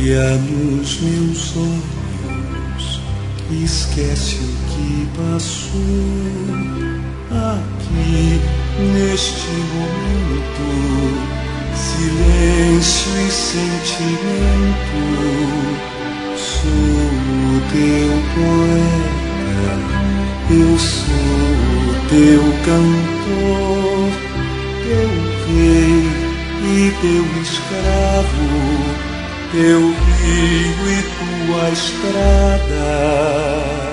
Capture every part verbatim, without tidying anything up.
Olha nos meus olhos, esquece o que passou. Aqui, neste momento, silêncio e sentimento. Sou o teu poeta, eu sou o teu cantor, teu rei e teu escravo, teu rio e tua estrada.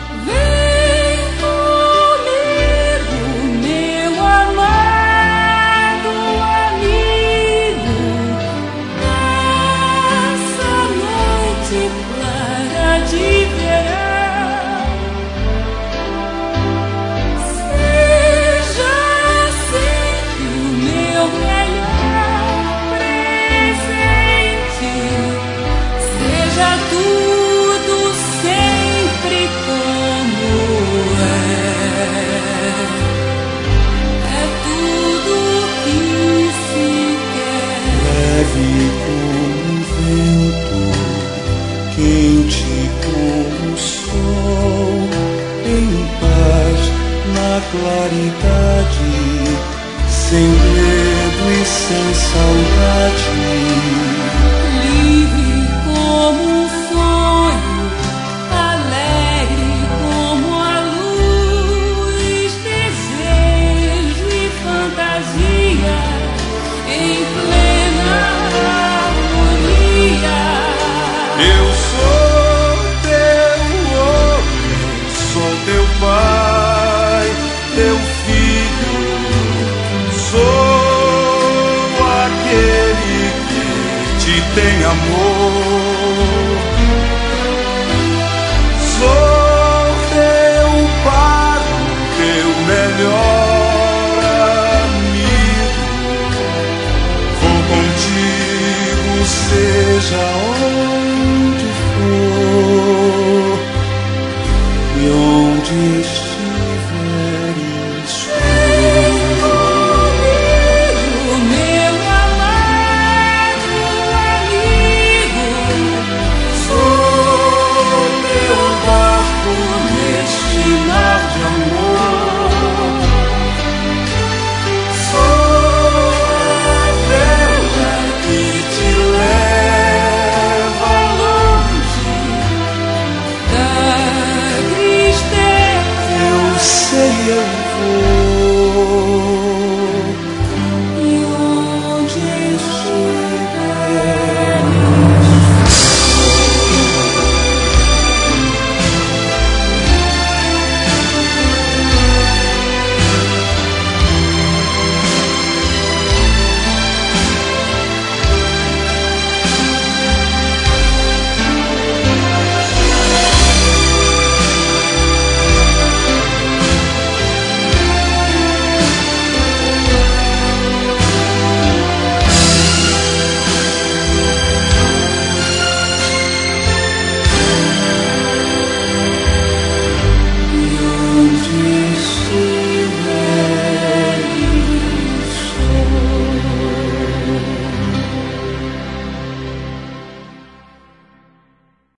Como o vento, quente como o sol, em paz na claridade, sem medo e sem saudade. Livre como um sonho, alegre como a luz, desejo e fantasia em plena. Eu sou teu homem, sou teu pai, teu